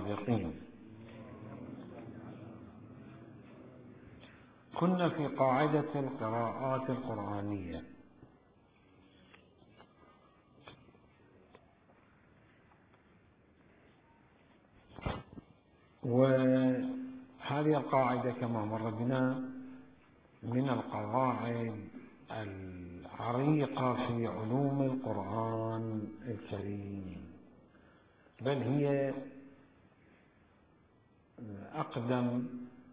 الصادقين. كنا في قاعدة القراءات القرآنية، وهذه القاعدة كما مر بنا من القواعد العريقة في علوم القرآن الكريم، بل هي أقدم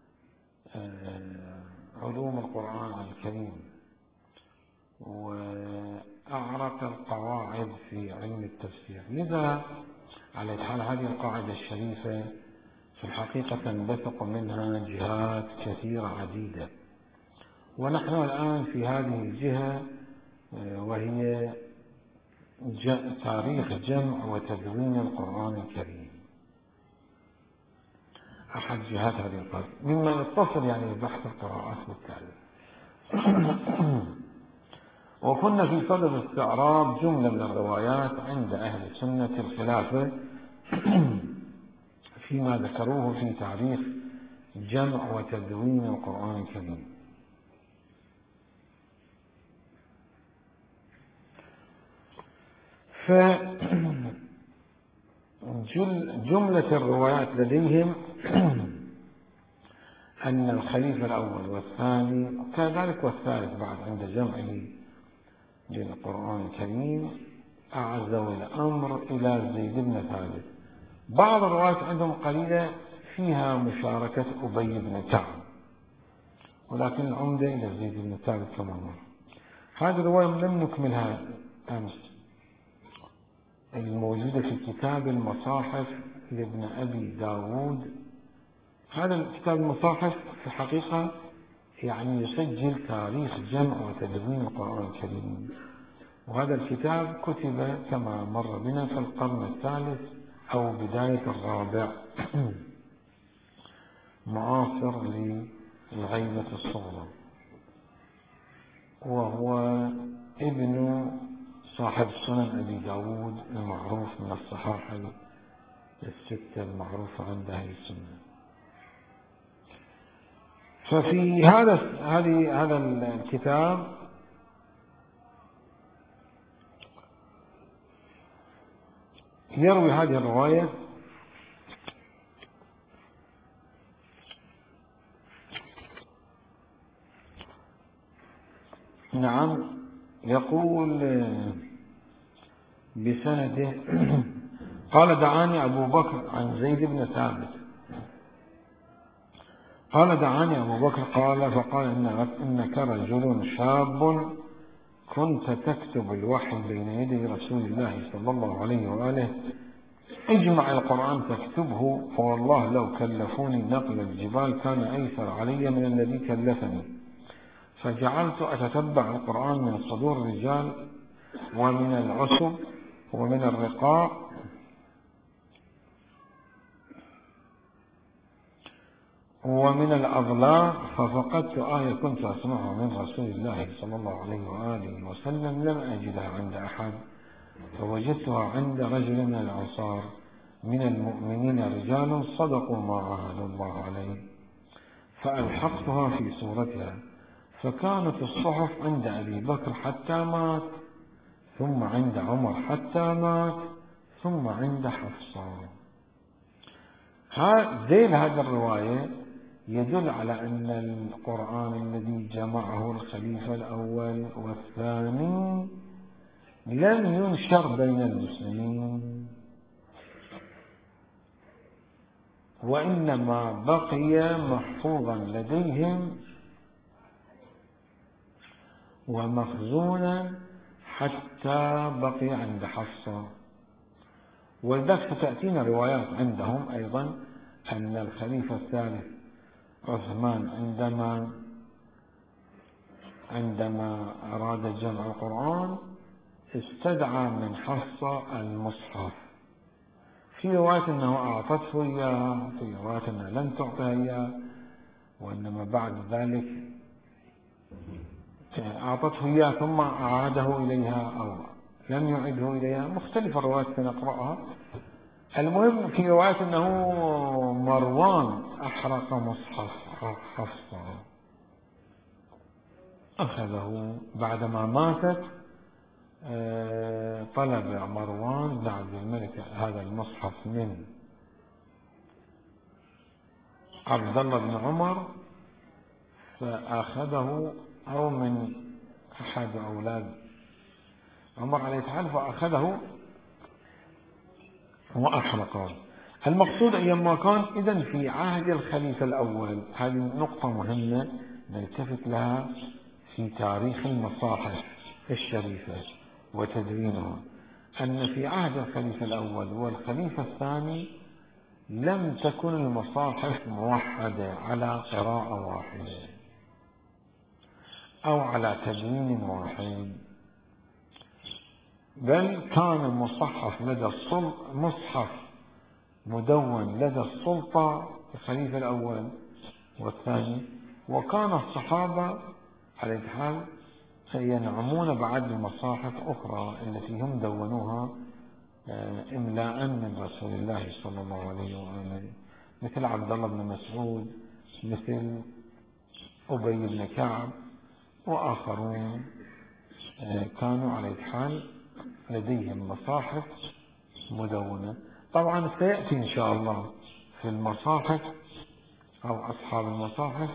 علوم القرآن الكريم وأعرق القواعد في علم التفسير. لذا على حال هذه القاعدة الشريفة في الحقيقة تنبثق منها جهات كثيرة عديدة، ونحن الآن في هذه الجهة وهي تاريخ جمع وتدوين القرآن الكريم، أحد جهات هذه القاعدة مما يتصل ببحث القراءات بالتالي. وكنا في صدد استعراض جملة من الروايات عند أهل سنة الخلافة فيما ذكروه في تاريخ جمع وتدوين القرآن الكريم. فجملة الروايات لديهم أن الخليفة الأول والثاني كذلك والثالث بعد عند جمعه للقرآن الكريم أعزوا الأمر إلى زيد بن ثابت. بعض الروايات عندهم قليلة فيها مشاركة أبي بن كعب، ولكن العمدة إلى زيد بن ثابت كما مر. هذه الرواية لم نكملها أمس، الموجودة في كتاب المصاحف لابن أبي داود. هذا الكتاب المصاحف في الحقيقة يسجل تاريخ جمع وتدوين القرآن الكريم، وهذا الكتاب كتب كما مر بنا في القرن الثالث أو بداية الرابع معاصر للغيبة الصغرى، وهو ابن صاحب سنن أبي داود المعروف من الصحاح الستة المعروفة عند أهل السنة. ففي هذا الكتاب يروي هذه الرواية يقول بسنده قال دعاني أبو بكر عن زيد بن ثابت قال دعاني أبو بكر فقال إنك رجل شاب كنت تكتب الوحي بين يدي رسول الله صلى الله عليه وآله، اجمع القرآن تكتبه، فوالله لو كلفوني نقل الجبال كان أيسر علي من الذي كلفني. فجعلت أتتبع القرآن من صدور الرجال ومن العسب ومن الرقاع ومن الأضلاع، ففقدت آية كنت أسمعها من رسول الله صلى الله عليه وآله وسلم لم أجدها عند أحد، فوجدتها عند رجل من الأنصار من المؤمنين رجال صدقوا ما عاهدوا الله عليه، فألحقتها في صورتها، فكانت الصحف عند أبي بكر حتى مات، ثم عند عمر حتى مات، ثم عند حفصة. ذيل هذه الرواية يدل على أن القرآن الذي جمعه الخليفة الأول والثاني لم ينشر بين المسلمين، وإنما بقي محفوظا لديهم ومخزونا حتى بقي عند حفصة. ولذلك ستأتينا روايات عندهم أيضا أن الخليفة الثالث عثمان عندما أراد جمع القرآن استدعى من حفصة المصحف، في رواية أنه أعطته إياه، في رواية أنها لم تعطها إياه، وإنما بعد ذلك أعطته إياه ثم أعاده إليها أو لم يعده إليها، مختلف الروايات سنقرأها. المهم في رواية أنه مروان أحرق مصحف حفصة، أخذه بعدما ماتت. طلب مروان بن عبد الملك هذا المصحف من عبد الله بن عمر، فأخذه أو من أحد أولاد عمر عليه السلام، فأخذه وأحرقه. المقصود أيما كان إذن في عهد الخليفة الأول، هذه نقطة مهمة نلتفت لها في تاريخ المصاحف الشريفة وتدوينها، أن في عهد الخليفة الأول والخليفة الثاني لم تكن المصاحف موحدة على قراءة واحدة أو على تدوين واحد، بل كان المصحف لدى مصحف مدون لدى السلطة الخليفة الأول والثاني، وكان الصحابة عليه الحال ينعمون بعد المصاحف أخرى التي هم دونوها إملاء من رسول الله صلى الله عليه وآله، مثل عبد الله بن مسعود، مثل أبي بن كعب وآخرون كانوا على الحال لديهم مصاحف مدونة. طبعا سيأتي إن شاء الله في المصاحف أو أصحاب المصاحف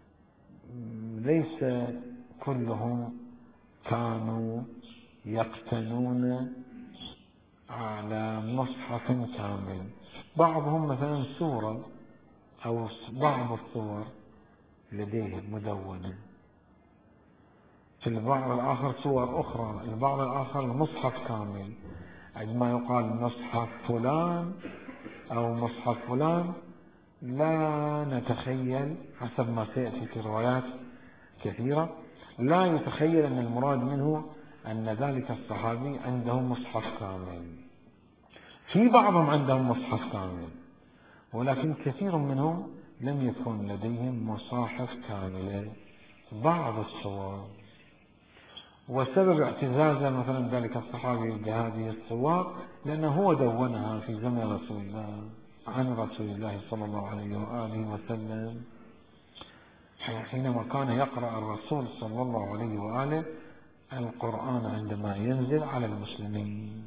ليس كلهم كانوا يقتنون على مصحف كامل، بعضهم مثلا سورة أو بعض الصور لديه مدونة، في البعض الآخر صور أخرى، البعض الآخر المصحف كامل. عندما يقال مصحف فلان أو مصحف فلان لا نتخيل، حسب ما سيأتي في روايات كثيرة، لا يتخيل أن المراد منه أن ذلك الصحابي عنده مصحف كامل. في بعضهم عندهم مصحف كامل، ولكن كثير منهم لم يكن لديهم مصاحف كاملة، بعض الصور. وسبب اعتزاز مثلا ذلك الصحابي بهذه الصور لأنه هو دونها في زمن رسول الله عن رسول الله صلى الله عليه وآله وسلم، حينما كان يقرأ الرسول صلى الله عليه وآله القرآن عندما ينزل على المسلمين.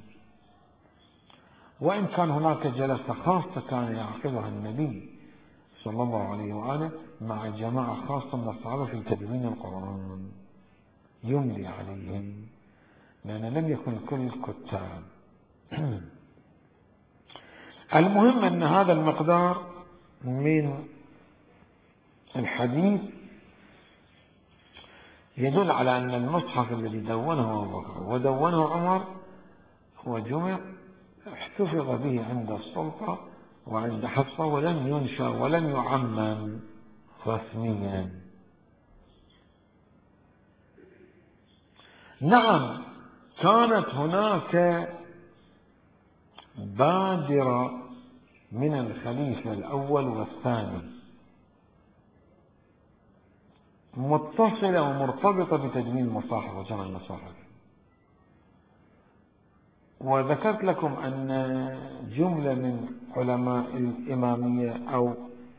وإن كان هناك جلسة خاصة كان يعقدها النبي صلى الله عليه وآله مع جماعة خاصة من الصحابة في تدوين القرآن يملي عليهم، لأن لم يكن كل كتاب. المهم أن هذا المقدار من الحديث يدل على أن المصحف الذي دونه أبو بكر ودونه عمر هو جمع احتفظ به عند السلطة وعند حفصة، ولم ينشر ولم يعمم رسميا. نعم كانت هناك بادرة من الخليفة الأول والثاني متصلة ومرتبطة بتدوين المصاحف وجمع المصاحف، وذكرت لكم أن جملة من علماء الإمامية أو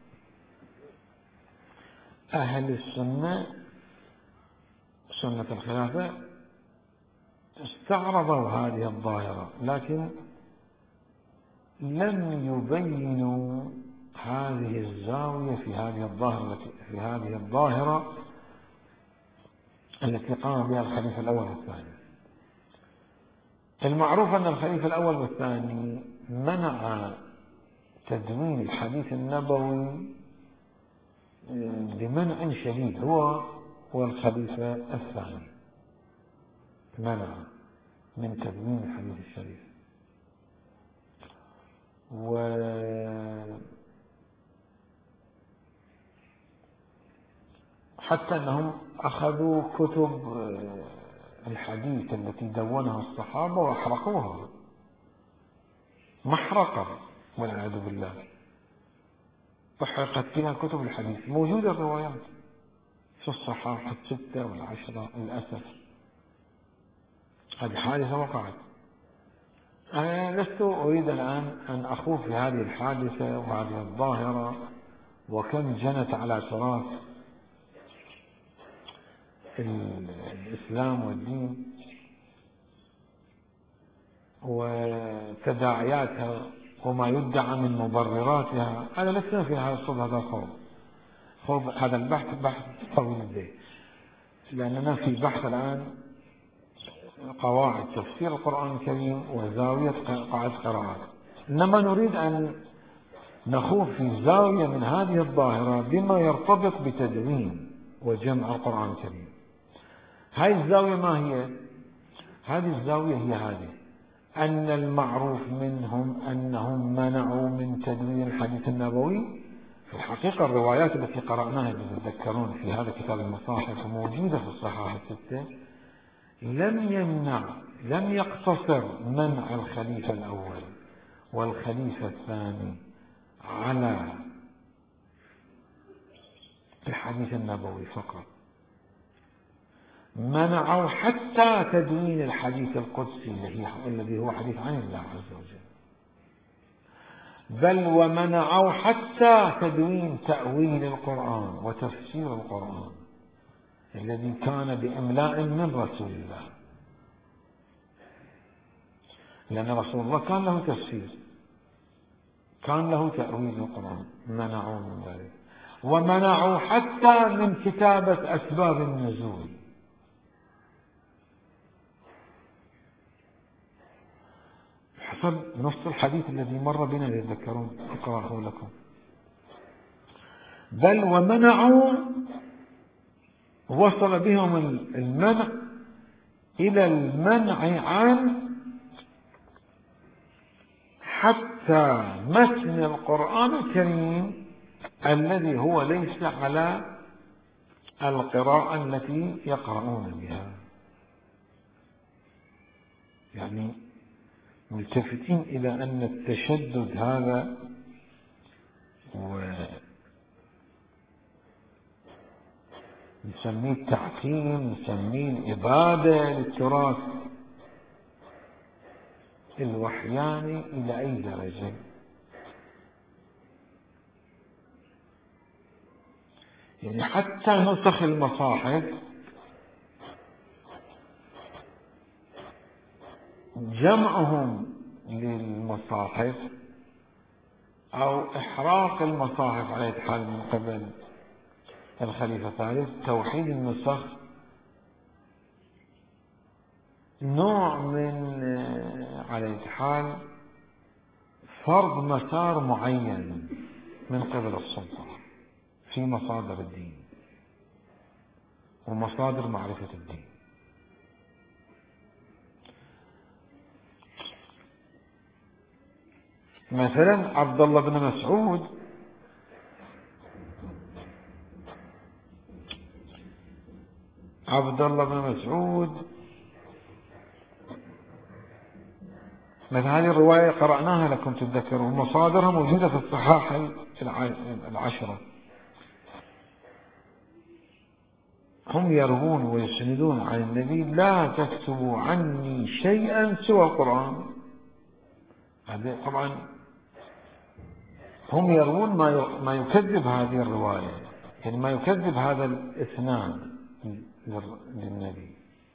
أهل السنة سنة الخلافة استعرضوا هذه الظاهرة، لكن لم يبينوا هذه الزاوية في هذه الظاهرة التي قام بها الخليفة الأول والثاني. المعروف أن الخليفة الأول والثاني منع تدوين الحديث النبوي بمنع شديد، هو والخليفة الثاني منع من تدوين الحديث الشريف. حتى أنهم أخذوا كتب الحديث التي دونها الصحابة وأحرقوها محرقة والعياذ بالله، أحرقت فيها كتب الحديث. موجودة الروايات في الصحاح 6 و10 للأسف، هذه حادثة وقعت. أنا لست أريد الآن أن أخوض في هذه الحادثة وهذه الظاهرة وكم جنت على تراث الإسلام والدين وتداعياتها وما يدعى من مبرراتها. أنا لسنا في هذا الصدد، هذا خوض هذا البحث بحث طويل البيت، لأننا في بحث الآن قواعد تفسير القرآن الكريم وزاوية قواعد قراءات، إنما نريد أن نخوض في زاوية من هذه الظاهرة بما يرتبط بتدوين وجمع القرآن الكريم. هذه الزاوية ما هي؟ هذه الزاوية هي هذه: أن المعروف منهم أنهم منعوا من تدوين الحديث النبوي. في الحقيقة الروايات التي قرأناها تتذكرون في هذا كتاب المصاحف موجودة في الصحاح الستة، لم يقتصر منع الخليفة الأول والخليفة الثاني على الحديث النبوي فقط، منعوا حتى تدوين الحديث القدسي الذي هو حديث عن الله عز وجل، بل ومنعوا حتى تدوين تأويل القرآن وتفسير القرآن الذي كان بإملاء من رسول الله، لأن رسول الله كان له تفسير، كان له تأويل القرآن، منعوا من ذلك. ومنعوا حتى من كتابة أسباب النزول، حسب نص الحديث الذي مر بنا تذكرون، أقرأه لكم. بل ومنعوا، وصل بهم المنع إلى المنع عن حتى متن القرآن الكريم الذي هو ليس على القراءة التي يقرؤون بها، يعني ملتفتين إلى أن التشدد هذا نسميه التعتيم، نسميه الإبادة للتراث الوحياني إلى أي درجة؟ يعني حتى نسخ المصاحف جمعهم للمصاحف أو إحراق المصاحف على حال من قبل الخليفة الثالث، توحيد النسخ، نوع من على حال فرض مسار معين من قبل السلطة في مصادر الدين ومصادر معرفة الدين. مثلا عبد الله بن مسعود مثل هذه الرواية قرأناها لكم تتذكرون، مصادرها موجودة في الصحاح العشرة. هم يروون ويسندون عن النبي: لا تكتبوا عني شيئا سوى القرآن. هذا طبعا هم يروون ما يكذب هذه الرواية، يعني ما يكذب هذا الإسناد للنبي.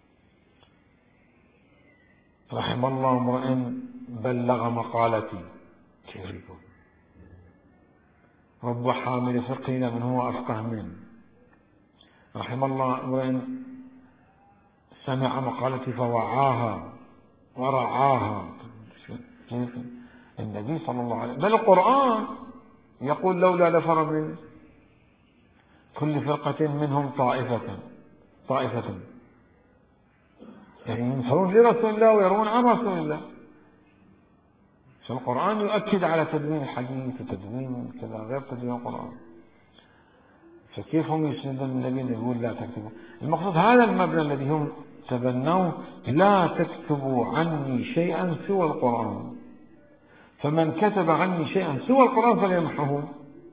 رحم الله امرئ بلغ مقالتي، كيف يقول؟ رب حامل فقه من هو أفقه منه. رحم الله امرئ سمع مقالتي فوعاها ورعاها. النبي صلى الله عليه وسلم، بل القرآن يقول: لولا نفر من كل فرقة منهم طائفة، يعني ينصرون لرسول الله ويرون عن رسول الله. فالقرآن يؤكد على تدوين الحديث وتدوين كذا غير تدوين القرآن. فكيف هم يسندون النبي يقول لا تكتبوا؟ المقصود هذا المبنى الذي هم تبنوه: لا تكتبوا عني شيئا سوى القرآن، فمن كتب عني شيئا سوى القرآن فليمحه.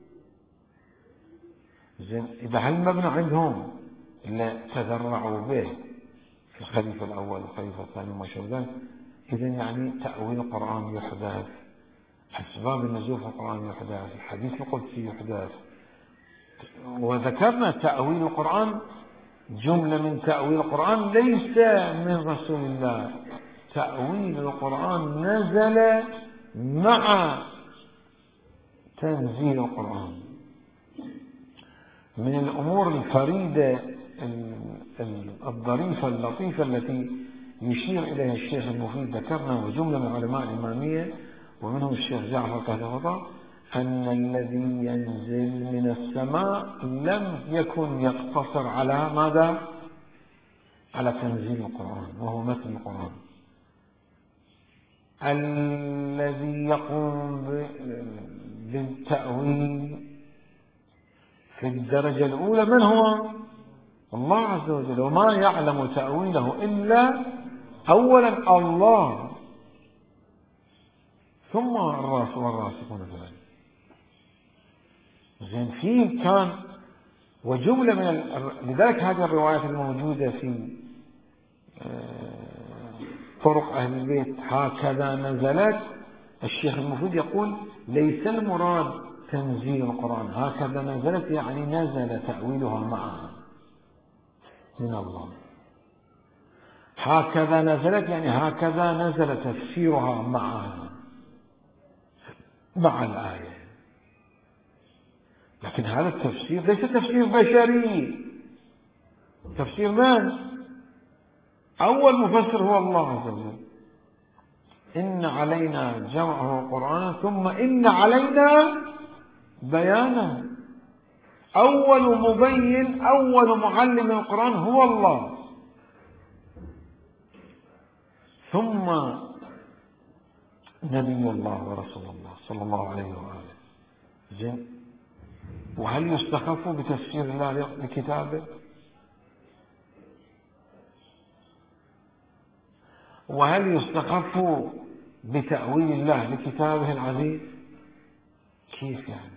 زين، إذا هالمبنى عندهم اللي تذرعوا به في الخليفة الأول والخليفة الثاني وما شابه ذلك، إذا يعني تأويل القرآن يحدث، أسباب النزول في القرآن يحدث، الحديث القدسي يحدث. وذكرنا تأويل القرآن، جملة من تأويل القرآن ليس من رسول الله، تأويل القرآن نزل مع تنزيل القرآن. من الأمور الفريدة الظريفة اللطيفة التي يشير إليها الشيخ المفيد، ذكرنا وجملة من علماء الإمامية ومنهم الشيخ جعفر كهرباء، أن الذي ينزل من السماء لم يكن يقتصر على ماذا؟ على تنزيل القرآن وهو متن القرآن. الذي يقوم بالتأويل في الدرجة الأولى من هو؟ الله عز وجل، وما يعلم تأويله إلا أولا الله، ثم والراسخون في العلم. زين فيه كان وجملة من لذلك هذه الروايات الموجودة في طرق أهل البيت هكذا نزلت، الشيخ المفيد يقول ليس المراد تنزيل القرآن، هكذا نزلت يعني نزل تأويلها معها من الله، هكذا نزلت يعني هكذا نزل تفسيرها معها مع الآية. لكن هذا التفسير ليس تفسير بشري، تفسير من؟ أول مفسر هو الله عز وجل. إن علينا جمعه قرآنا ثم إن علينا بيانه. أول مبين أول معلم القرآن هو الله، ثم نبي الله ورسول الله صلى الله عليه وآله. زين، وهل يستخف بتفسير الله لكتابه؟ وهل يستخف بتأويل الله لكتابه العزيز؟ كيف يعني؟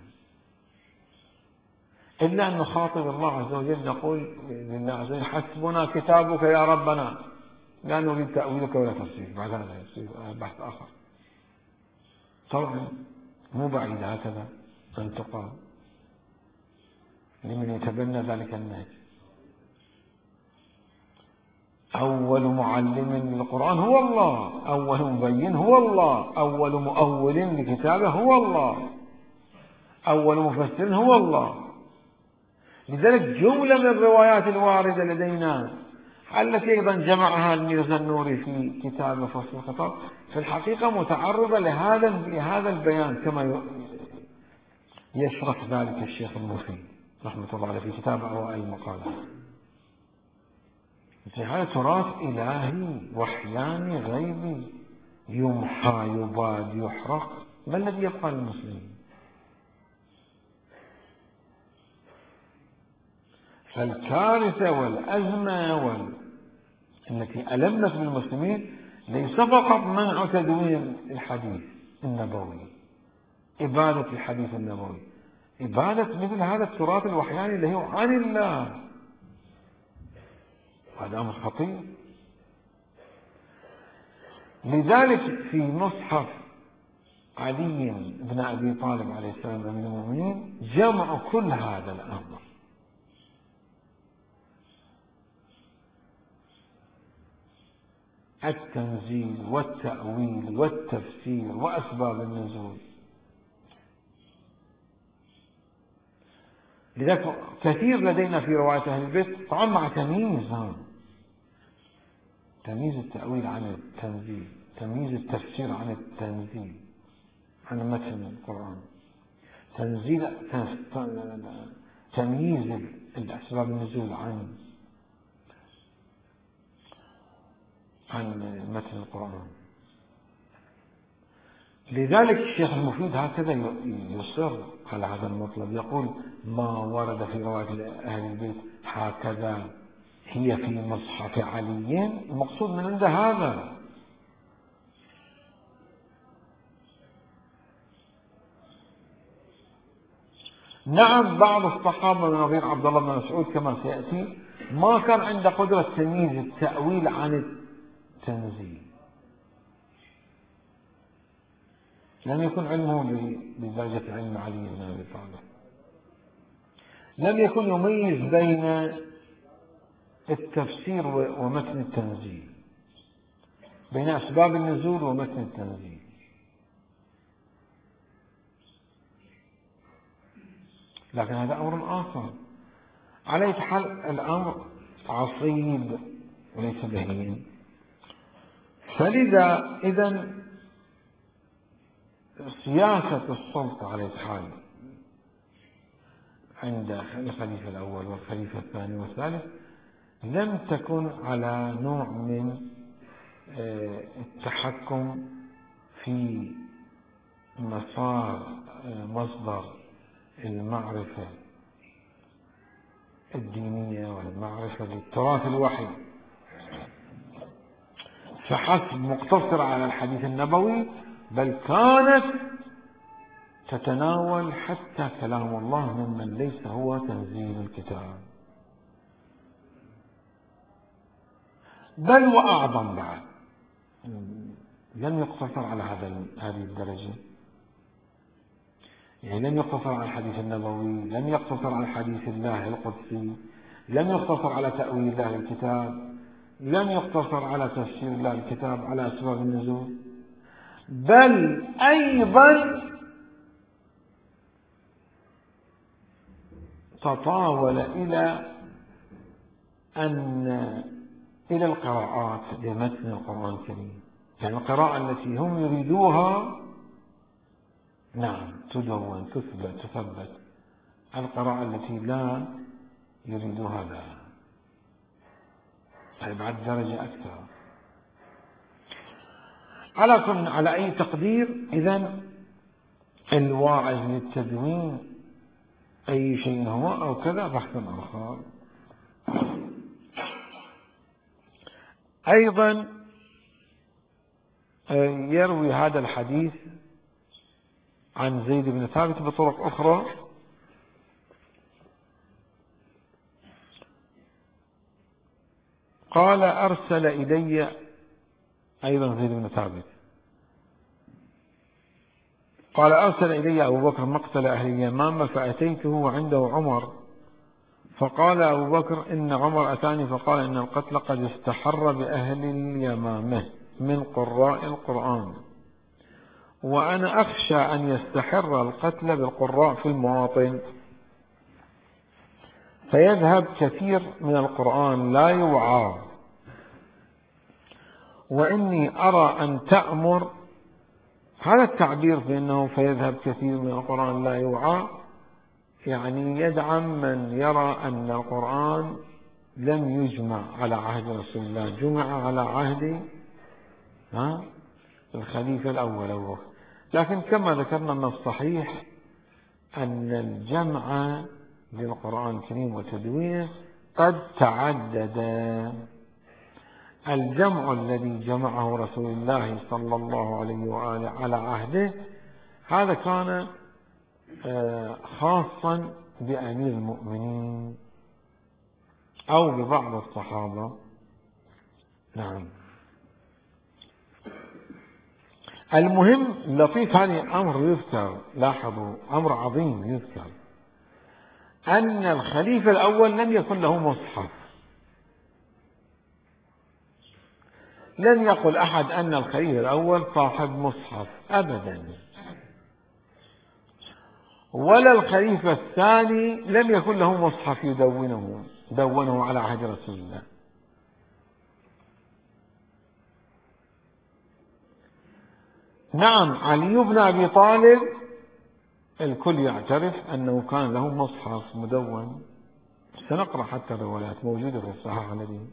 إلا أن نخاطب الله عز وجل نقول لله عز وجل حسبنا كتابك يا ربنا، لا نريد تأويلك ولا تفسير، بعد هذا يصير بحث آخر. طبعا مو بعيد هكذا أن تقال لمن يتبنى ذلك النهج. أول معلم للقرآن هو الله، أول مبين هو الله، أول مؤول لكتابه هو الله، أول مفسر هو الله. لذلك جملة من الروايات الواردة لدينا التي أيضا جمعها الميرزا النوري في كتاب فصل الخطاب في الحقيقة متعرضة لهذا البيان كما يشرح ذلك الشيخ المفيد رحمة الله عليه في كتاب أوائل المقالات. هذا تراث إلهي وحياني غيبي يمحى يباد يحرق، ما الذي يبقى للمسلمين؟ فالكارثة والأزمة التي ألمت بالمسلمين ليس فقط منع تدوين الحديث النبوي، إبادة الحديث النبوي، إبادة مثل هذا التراث الوحياني اللي هو عن الله. هذا أمر خطير. لذلك في مصحف علي بن أبي طالب عليه السلام من المؤمنين جمع كل هذا الأمر، التنزيل والتأويل والتفسير وأسباب النزول. لذلك كثير لدينا في رواية أهل البيت طبعا مع تمييز التأويل عن التنزيل، تمييز التفسير عن التنزيل عن متن القرآن، تمييز الأسباب النزول عن متن القرآن. لذلك الشيخ المفيد هكذا يصر على هذا المطلب، يقول ما ورد في رواية أهل البيت هكذا هي في مصحف علي، المقصود من عند هذا. نعم بعض الصحابة من نظير عبد الله بن مسعود كما سيأتي ما كان عنده قدرة تمييز التأويل عن التنزيل، لم يكن علمه بدرجة علم علي بن أبي طالب. لم يكن يميز بين التفسير ومتن التنزيل، بين أسباب النزول ومتن التنزيل. لكن هذا أمر آخر. على أي حال الأمر عصيب وليس بهين. فلذا إذن سياسة السلطة على أي حال عند الخليفة الأول والخليفة الثاني والثالث لم تكن على نوع من التحكم في مصدر المعرفة الدينية والمعرفة بالتراث الوحي فحسب مقتصر على الحديث النبوي، بل كانت تتناول حتى كلام الله ممن ليس هو تنزيل الكتاب، بل وأعظم بعد. لم يقتصر على هذه الدرجة، يعني لم يقتصر على الحديث النبوي، لم يقتصر على حديث الله القدسي، لم يقتصر على تأويل الله الكتاب، لم يقتصر على تفسير الله الكتاب، على أسباب النزول، بل أيضا تطاول إلى القراءات لمتن القرآن الكريم. يعني القراءة التي هم يريدوها نعم تدون تثبت، القراءة التي لا يريدوها لا. طيب بعد درجة أكثر. على أي تقدير إذن الواعظ للتدوين أي شيء هو أو كذا بحث آخر. أيضا يروي هذا الحديث عن زيد بن ثابت بطرق أخرى. قال أرسل إلي أيضا زيد بن ثابت قال أرسل إلي أبو بكر مقتل أهل اليمامة فأتيته وعنده عمر، فقال أبو بكر إن عمر أتاني فقال إن القتل قد استحر بأهل اليمامة من قراء القرآن، وأنا أخشى أن يستحر القتل بالقراء في المواطن فيذهب كثير من القرآن لا يوعى، وإني أرى أن تأمر. هذا التعبير بأنه فيذهب كثير من القرآن لا يوعى يعني يدعم من يرى أن القرآن لم يجمع على عهد رسول الله، جمع على عهد الخليفة الأول. لكن كما ذكرنا من الصحيح أن الجمع للقرآن الكريم وتدوينه قد تعدد. الجمع الذي جمعه رسول الله صلى الله عليه وآله على عهده هذا كان خاصا بأمير المؤمنين أو ببعض الصحابة. نعم. المهم لطيف هذا أمر يذكر، لاحظوا أمر عظيم يذكر، أن الخليفة الأول لم يكن له مصحف. لم يقل أحد أن الخليفة الأول صاحب مصحف أبدا، ولا الخليفة الثاني لم يكن له مصحف دونه على عهد رسول الله. نعم علي بن أبي طالب الكل يعترف أنه كان له مصحف مدون، سنقرأ حتى الروايات موجودة في الصحيح الذي.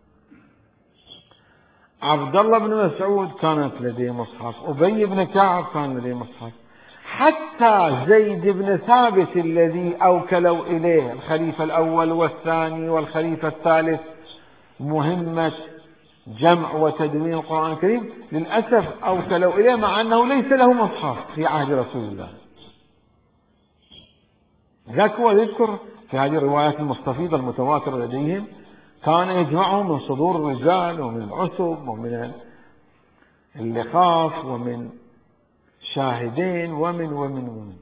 عبد الله بن مسعود كانت لديه مصحف، أبي بن كعب كان لديه مصحف، حتى زيد بن ثابت الذي أوكلوا إليه الخليفة الأول والثاني والخليفة الثالث مهمة جمع وتدوين القرآن الكريم، للأسف أوكلوا إليه مع أنه ليس له مصحف في عهد رسول الله. هو يذكر في هذه الروايات المستفيضة المتواترة لديهم كان يجمعهم من صدور الرجال ومن العسب ومن اللخاف ومن شاهدين ومن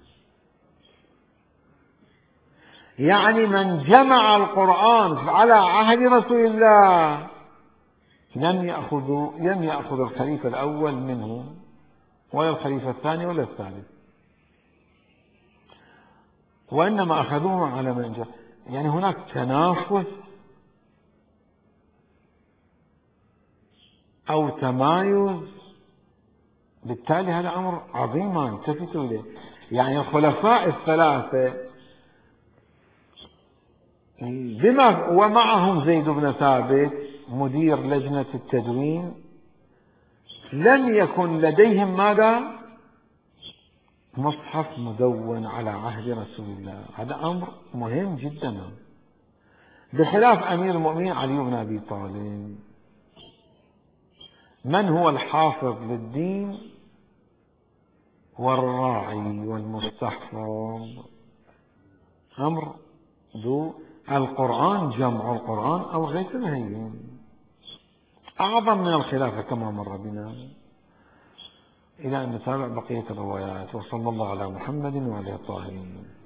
يعني من جمع القرآن على عهد رسول الله لم يأخذ الخليفة الأول منه ولا الخليفة الثاني ولا الثالث، وإنما أخذوه على من جاء. يعني هناك تنافس أو تمايز، بالتالي هذا أمر عظيم ما التفتوا إليه. يعني الخلفاء الثلاثة بما ومعهم زيد بن ثابت مدير لجنة التدوين لم يكن لديهم ماذا؟ مصحف مدون على عهد رسول الله. هذا أمر مهم جدا، بخلاف أمير المؤمنين علي بن أبي طالب. من هو الحافظ للدين والراعي والمستحفظ؟ أمر ذو القرآن، جمع القرآن أو غير الهين أعظم من الخلافة كما مر بنا. إلى أن نتابع بقية الروايات. وصلى الله على محمد وعلى آله الطاهرين.